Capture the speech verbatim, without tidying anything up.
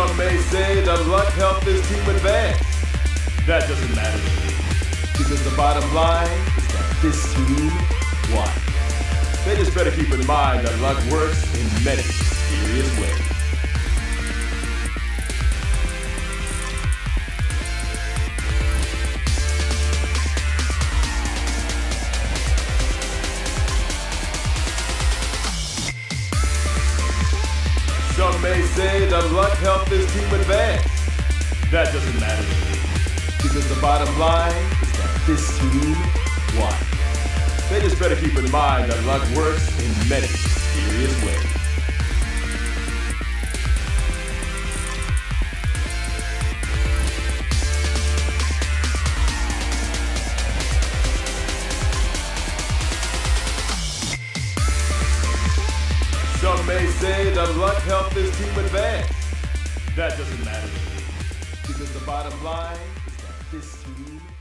Some may say that luck helped this team advance. That doesn't matter to me, because the bottom line is that this team won. They just better keep in mind that luck works in many mysterious ways. Some may say that luck helped this team advance. That doesn't matter to me, because the bottom line is that this team won. They just better keep in mind that luck works in many mysterious ways. Some may say that luck helped this team advance. That doesn't matter to me, because the bottom line is that this team